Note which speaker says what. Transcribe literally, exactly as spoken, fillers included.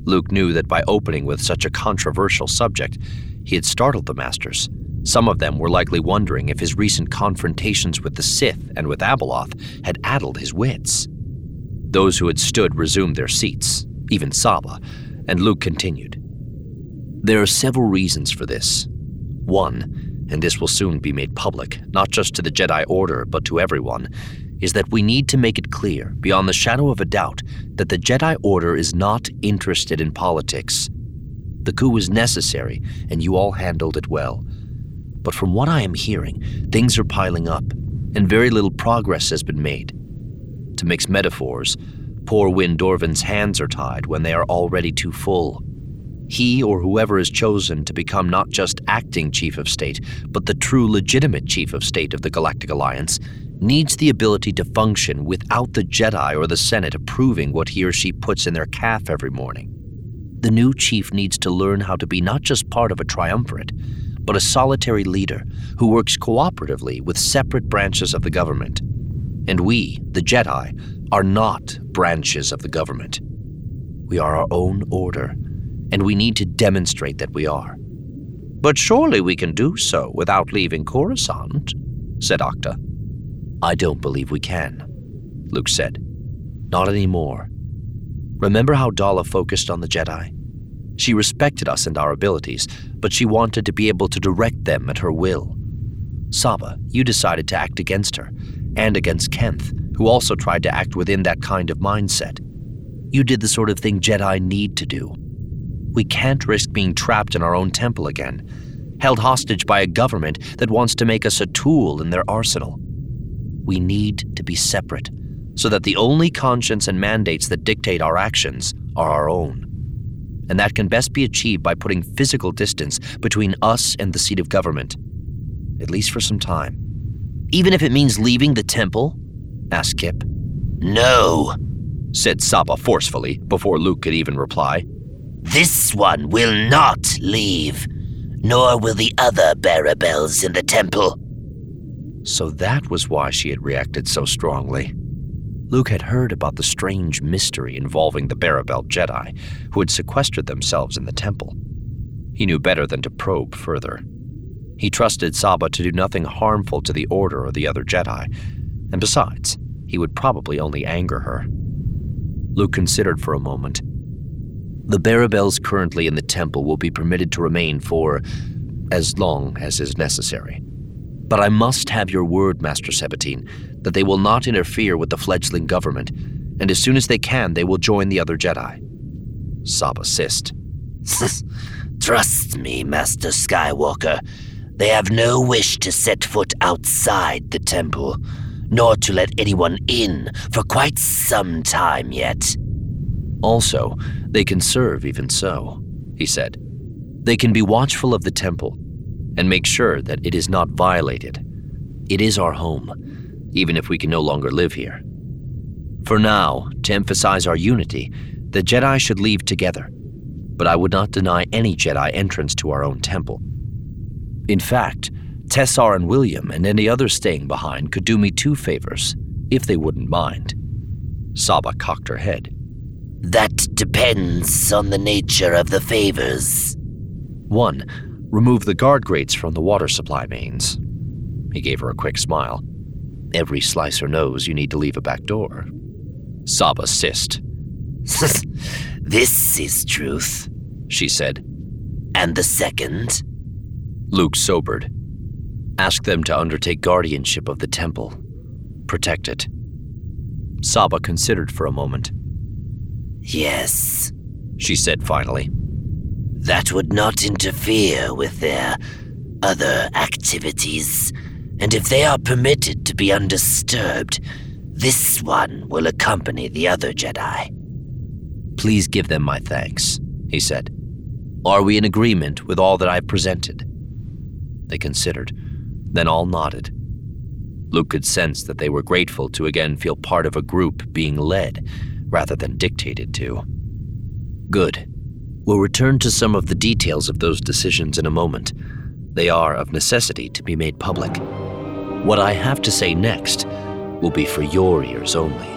Speaker 1: Luke knew that by opening with such a controversial subject, he had startled the Masters. Some of them were likely wondering if his recent confrontations with the Sith and with Abeloth had addled his wits. Those who had stood resumed their seats, even Saba, and Luke continued. There are several reasons for this. One, and this will soon be made public, not just to the Jedi Order, but to everyone, is that we need to make it clear, beyond the shadow of a doubt, that the Jedi Order is not interested in politics. The coup was necessary, and you all handled it well. But from what I am hearing, things are piling up, and very little progress has been made. To mix metaphors, poor Win Dorvin's hands are tied when they are already too full. He or whoever is chosen to become not just acting Chief of State, but the true legitimate Chief of State of the Galactic Alliance, needs the ability to function without the Jedi or the Senate approving what he or she puts in their calf every morning. The new chief needs to learn how to be not just part of a triumvirate, but a solitary leader who works cooperatively with separate branches of the government. And we, the Jedi, are not branches of the government. We are our own order, and we need to demonstrate that we are. But surely we can do so without leaving Coruscant, said Octa. I don't believe we can, Luke said. Not anymore. Remember how Dala focused on the Jedi? She respected us and our abilities, but she wanted to be able to direct them at her will. Saba, you decided to act against her, and against Kenth, who also tried to act within that kind of mindset. You did the sort of thing Jedi need to do. We can't risk being trapped in our own temple again, held hostage by a government that wants to make us a tool in their arsenal. We need to be separate, so that the only conscience and mandates that dictate our actions are our own. And that can best be achieved by putting physical distance between us and the seat of government, at least for some time. Even if it means leaving the temple? Asked Kip.
Speaker 2: No,
Speaker 1: said Saba forcefully, before Luke could even reply.
Speaker 2: This one will not leave, nor will the other Barabels in the temple.
Speaker 1: So that was why she had reacted so strongly. Luke had heard about the strange mystery involving the Barabel Jedi, who had sequestered themselves in the temple. He knew better than to probe further. He trusted Saba to do nothing harmful to the Order or the other Jedi, and besides, he would probably only anger her. Luke considered for a moment. The Barabels currently in the temple will be permitted to remain for as long as is necessary. But I must have your word, Master Sabatine, that they will not interfere with the fledgling government, and as soon as they can, they will join the other Jedi. Saba hissed.
Speaker 2: Trust me, Master Skywalker. They have no wish to set foot outside the temple, nor to let anyone in for quite some time yet.
Speaker 1: Also, they can serve even so, he said. They can be watchful of the temple and make sure that it is not violated. It is our home, even if we can no longer live here. For now, to emphasize our unity, the Jedi should leave together, but I would not deny any Jedi entrance to our own temple. In fact, Tessar and William and any others staying behind could do me two favors, if they wouldn't mind. Saba cocked her head.
Speaker 2: That depends on the nature of the favors.
Speaker 1: One, remove the guard grates from the water supply mains. He gave her a quick smile. Every slicer knows you need to leave a back door. Saba hissed.
Speaker 2: This is truth,
Speaker 1: she said.
Speaker 2: And the second?
Speaker 1: Luke sobered. Ask them to undertake guardianship of the temple. Protect it. Saba considered for a moment.
Speaker 2: Yes,
Speaker 1: she said finally.
Speaker 2: That would not interfere with their other activities, and if they are permitted to be undisturbed, this one will accompany the other Jedi.
Speaker 1: Please give them my thanks, he said. Are we in agreement with all that I've presented? They considered, then all nodded. Luke could sense that they were grateful to again feel part of a group being led rather than dictated to. Good. We'll return to some of the details of those decisions in a moment. They are of necessity to be made public. What I have to say next will be for your ears only.